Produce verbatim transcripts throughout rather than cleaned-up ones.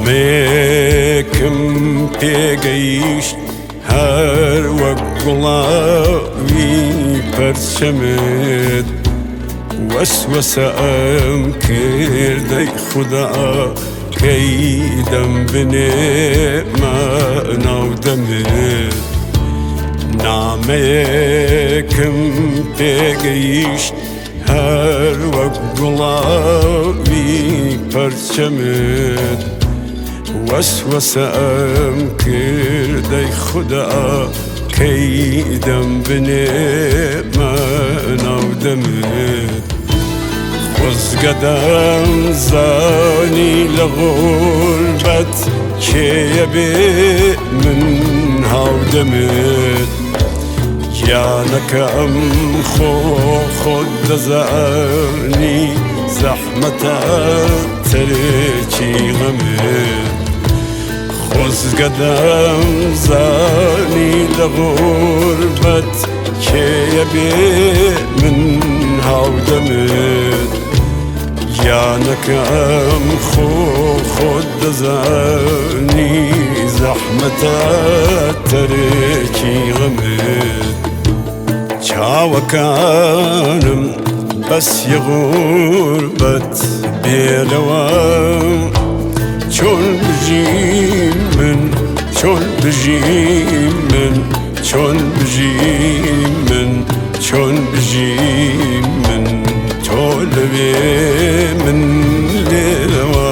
نامێکم پێگەیشت هەر وەک گوڵاوی پەرچەمت وەسوەسە ئەم کردەی خودا کەی دەم بنێمە ناو دەمت نامەیەکم پێگەیشت هەر وەک گوڵاوی پەرچەمت وەسوەسە ئەم کردەی خودا کەی دەم بنێمە ناو دەمت خۆزگەدەم زانی لە غوربەت کێیە بێ من هاودەمت گیانەکەم خۆ خۆت دەزانی زەحمەتە تەرێکی غەمت خۆزگەدەم زانی لە غوربەت کێیە بێ من هاودەمت گیانەکەم خۆ خۆت دەزانی زەحمەتە تەرێکی غەمت چاوەکانم بەسی غوربەت بێلەوە چۆن بژیم من چۆن بژیم من چۆن بژیم من چۆن بژیم من تۆ لەوێ من لێرەوە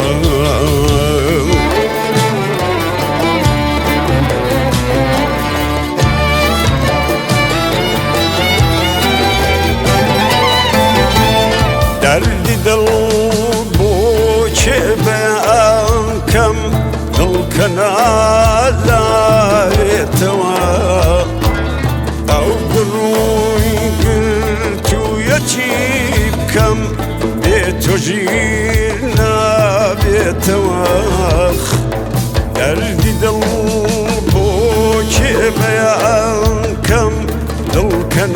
دەردی دڵ بۆ چێ بەکەم دڵکە نالایێتەوە ئەو گڕووی گرتوویەتی بکەم بێ تۆ ژیر نابێتەوە دەردی دڵ بۆ چێ بەکەم دڵکە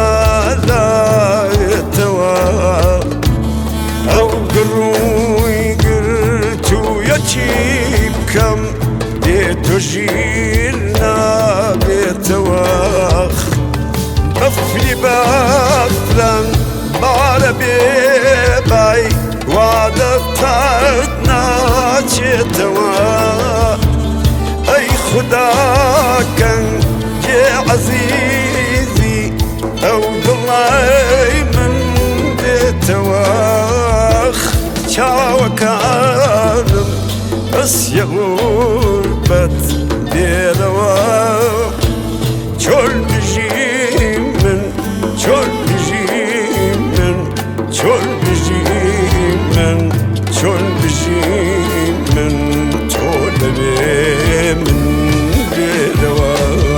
نالایێتەوە ئەو گڕووی گرتوویەتی بکەم بێ تۆ ژیر نابێتەوە بەفری بەفرەن بارە بێبای وا دەفتەت ناچێتەوە ئەی خوداکەنگێ عەزیزی ئەو دڵەی من بێتەوە چاوەکانم بەسیە غوربەت بێرەوە چۆن بژیم من چۆن بژیم من چۆن بژیم من چۆن بژیم من تۆ لەوێ من بێرەوە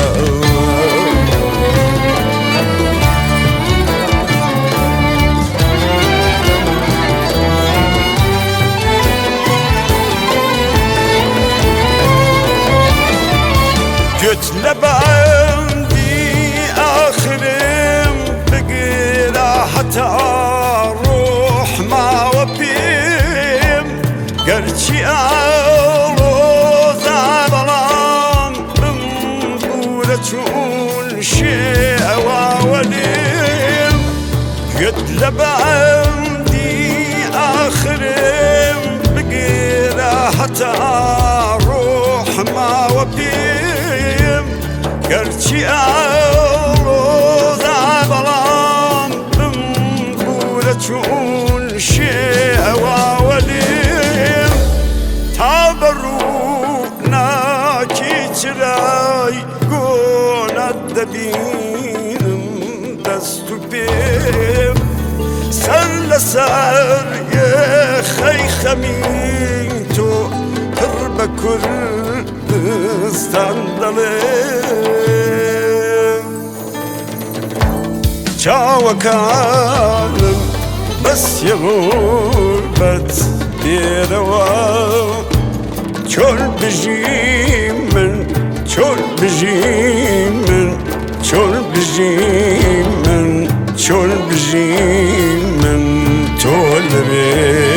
گوت لە بەندی ئاخرم بگرە هەتا ڕۆح ماوە پێم گەرچی ئەڵۆزە بەڵام بم بوورە چوون شێواوە لێم گوت لە بەندی ئاخرم بگرە هەتا ڕۆح ماوە پێم گەرچی ئەڵۆزە بەڵام بم بوورە چوون شێواوە لێم تا بەڕووناکی چرای گۆنەت دەبینم دەست و پێم سەر لەسەر یەخەی خەمی تۆ پڕ بە کوردستان دەڵێم چاوەکانم بەسیە غوربەت بێرەوە چۆن بژیم من چۆن بژیم من چۆن بژیم من چۆن بژیم من تۆ لەوێ